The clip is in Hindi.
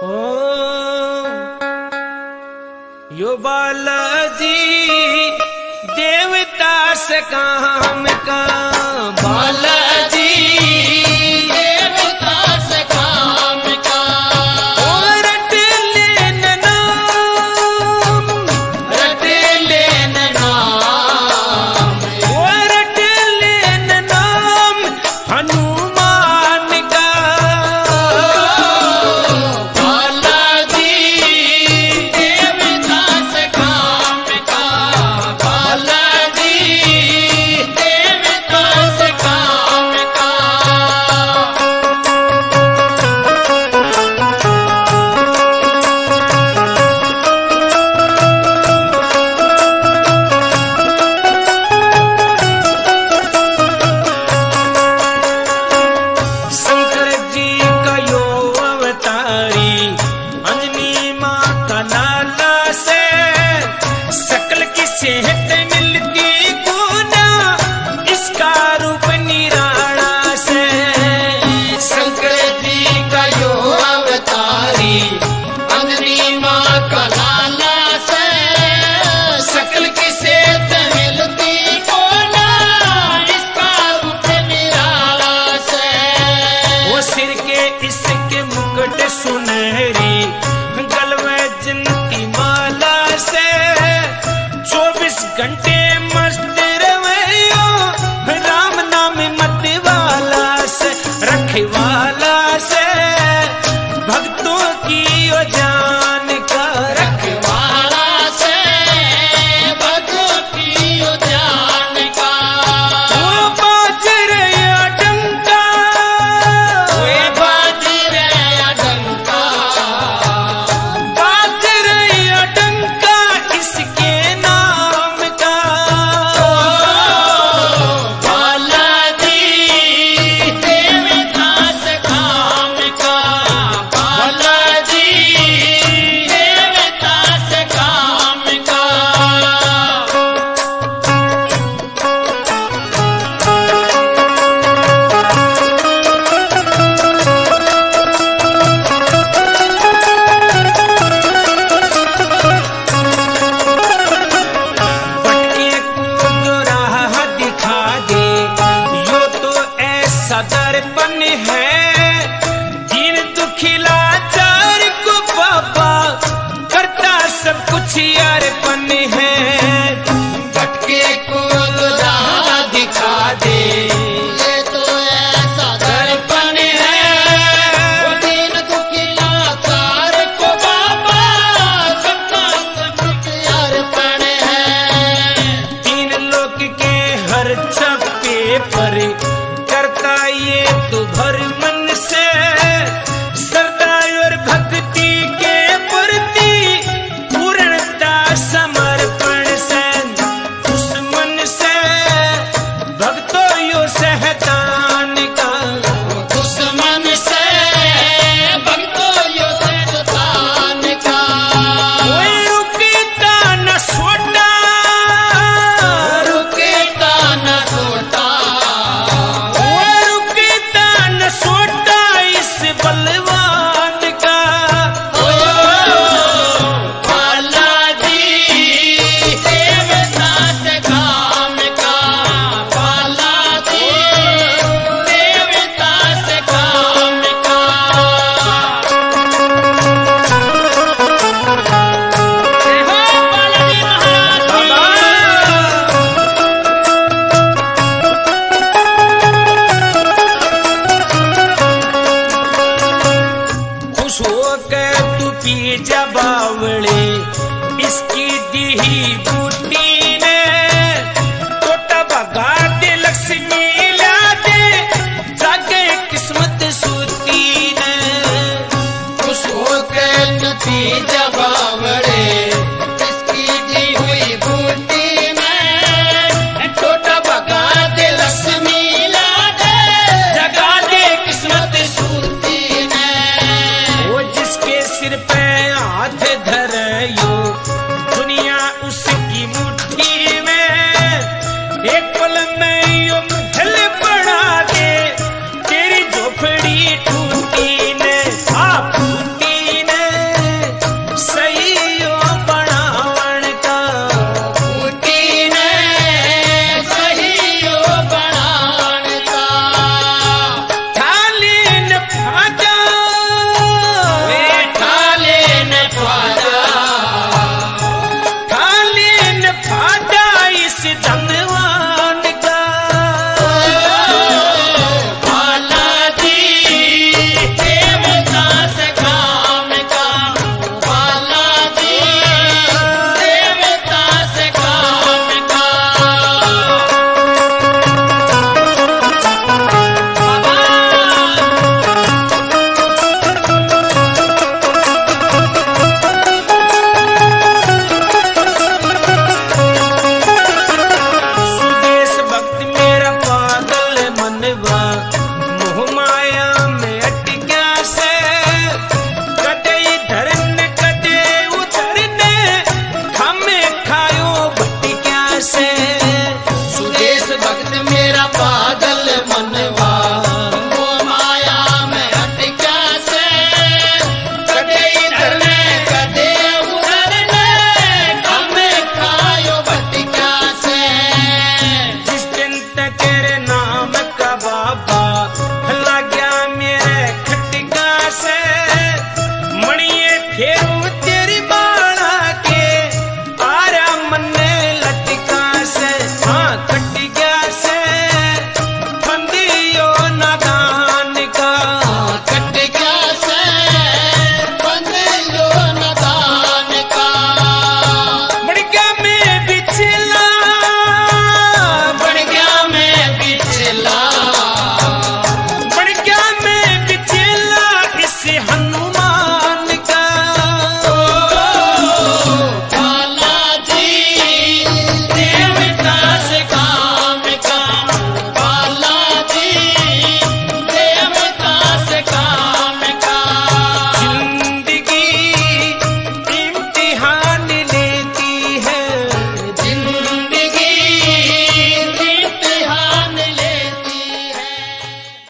यो बालाजी देवता से काम का बालाजी देवता से काम का रट लेन नाम रट लेन नाम रट लेन नाम हनुमान का बालाजी देवता से काम का बालाजी देवता से काम का शंकर जी का यो अवतारी अंजनी माँ का लाला से सकल की सेहत मिलती गुना इसका रूप निराला से शंकर जी का यो अवतारी अंजनी माँ का लाला से सकल की सेहत मिलती बोला इसका रूप निराला से वो सिर के इसके मुकुट सुनहरी गलवे जिनकी माला से 24 घंटे मस्त रवैयो राम नाम मत वाला से रखवाला से भक्तों की ओ जान का रखवाला से भक्तों की जान का वो बाजरे डंका वे बाजरे डंका बाजरे डंका इसके नाम का बालाजी देवता से काम का बालाजी देवता से काम का भटके को जो राह दिखा दे यो तो ऐसा दर्पण है दीन दुखिला चार को बाबा करता सब कुछ अर्पण है भटके को राह दिखा दे ये तो ऐसा दर्पण है वो दीन दुखिला तार को बाबा सबका सब कुछ अर्पण है तीन लोक के हर चप्पे पर करता ये तो भर मन से श्रद्धा और भक्ति के प्रति पूर्णता समर्पण से दुश्मन से भक्तों यो सहतान का दुश्मन से भक्तों यो शैतान का कोई रुकता न छोटा रुकेता न छोटा कोई रुकता न छोटा इस बलवान का बालाजी देवता से काम का बालाजी देवता से काम का जय हो बालाजी महाराज खुश होकर तू पी जा बावले इसकी दीही बूटी ने टोटा भगा दे लक्ष्मी ला दे जागे किस्मत सूती ने खुश होकर तू पी जा